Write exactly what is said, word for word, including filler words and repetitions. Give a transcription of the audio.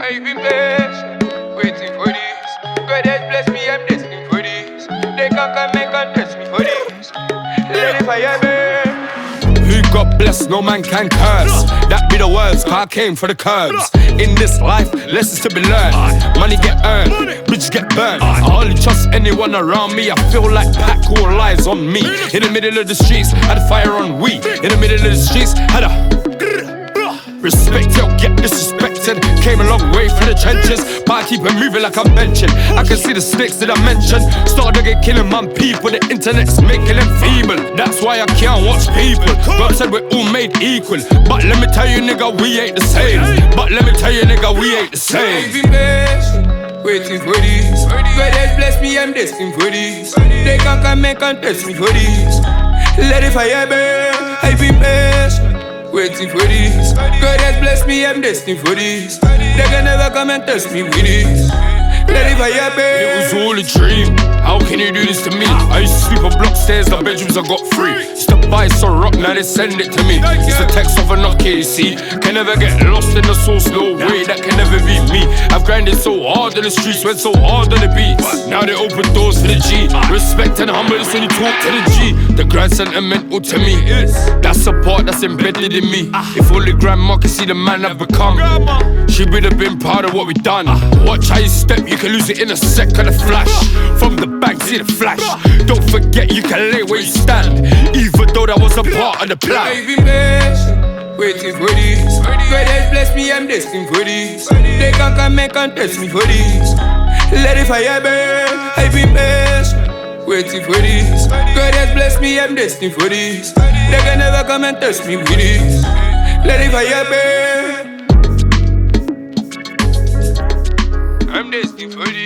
I've been patient, waiting for this. God has blessed me, I'm destined for this. They can't come and contest me for this. Let it fire burn. Who got blessed, no man can curse. That be the words, car came for the curbs. In this life, lessons to be learned. Money get earned, bitches get burned. I hardly trust anyone around me. I feel like pack all lies on me. In the middle of the streets, had a fire on we. In the middle of the streets, had a respect, yo, get disrespected. Came a long way from the trenches, but I keep it moving like I'm benching. I can see the snakes that I mentioned. Started again killing my people, the internet's making them feeble. That's why I can't watch people. God said we're all made equal. But let me tell you, nigga, we ain't the same. But let me tell you, nigga, we ain't the same. I've been patient, waiting for this. God has blessed me, I'm destined for this. They can't come and contest me for this. Let it fire burn. I've been patient, waiting for this. God has blessed me, I'm destined for this. They can never come and test me with this. Let it fire burn. It was all a dream. How can you do this to me? I used to sleep on block stairs, the bedrooms I got free. Used to buy some rock, now they send it to me. It's the text of a Nokia, you see. Can never get lost in the source, no way, that can never be me. I've grinded so hard in the streets, went so hard on the beats. Now they open doors for the G. Respect and humbleness when you talk to the G. The grind sentimental to me. That's a part that's embedded in me. If only grandma could see the man I've become, she would have been proud of what we done. Watch how you step, you can lose it in a second of flash. From the back, see the flash. Don't forget you can lay where you stand, even though that was a part of the plan. I've been patient, waiting for this. God has blessed me, I'm destined for this. They can't come and contest me for this. Let it fire burn. I've been patient, waiting for this. God has blessed me, I'm destined for this. They can never come and test me with this. Let it fire burn. I'm destined for this.